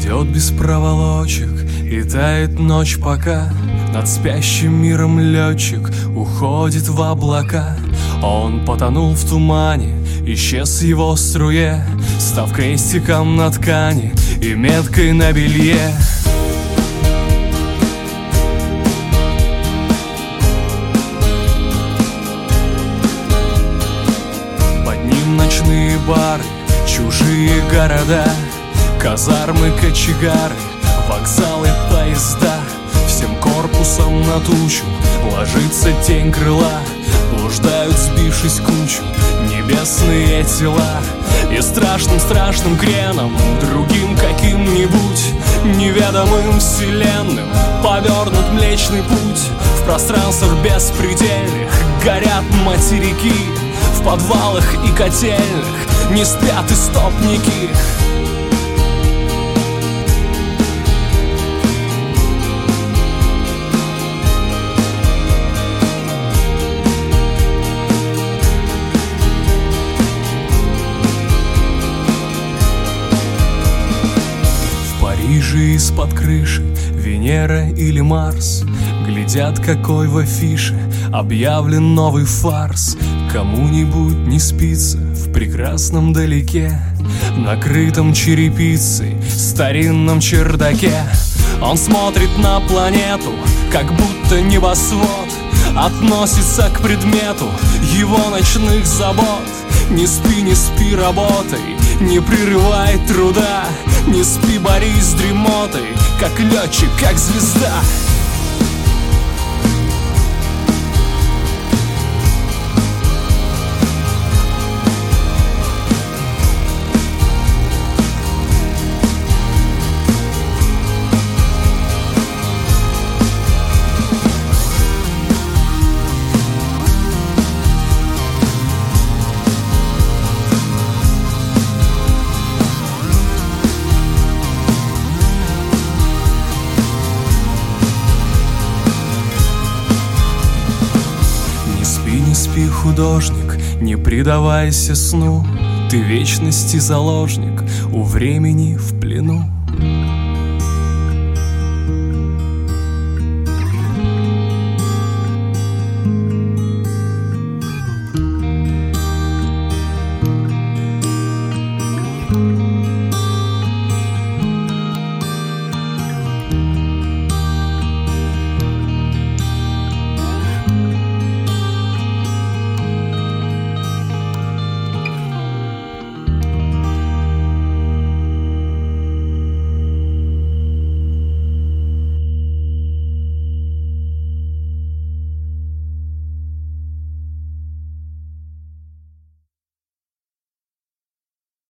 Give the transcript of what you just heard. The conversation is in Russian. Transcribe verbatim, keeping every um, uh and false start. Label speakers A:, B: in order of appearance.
A: Идет без проволочек и тает ночь, пока над спящим миром летчик уходит в облака. Он потонул в тумане, исчез его струе, став крестиком на ткани и меткой на белье. Под ним ночные бары, чужие города, казармы, кочегары, вокзалы, поезда. Всем корпусом на тучу ложится тень крыла, блуждают, сбившись кучу, небесные тела. И страшным-страшным креном, другим каким-нибудь неведомым вселенным, повернут Млечный Путь. В пространствах беспредельных горят материки, в подвалах и котельных не спят истопники. Париже из-под крыши Венера или Марс глядят, какой в афише объявлен новый фарс. Кому-нибудь не спится в прекрасном далеке, накрытом черепицей старинном чердаке. Он смотрит на планету, как будто небосвод относится к предмету его ночных забот. Не спи, не спи, работай, не прерывай труда, не спи, борись с дремотой, как летчик, как звезда. Не спи, художник, не предавайся сну, ты вечности заложник, у времени в плену.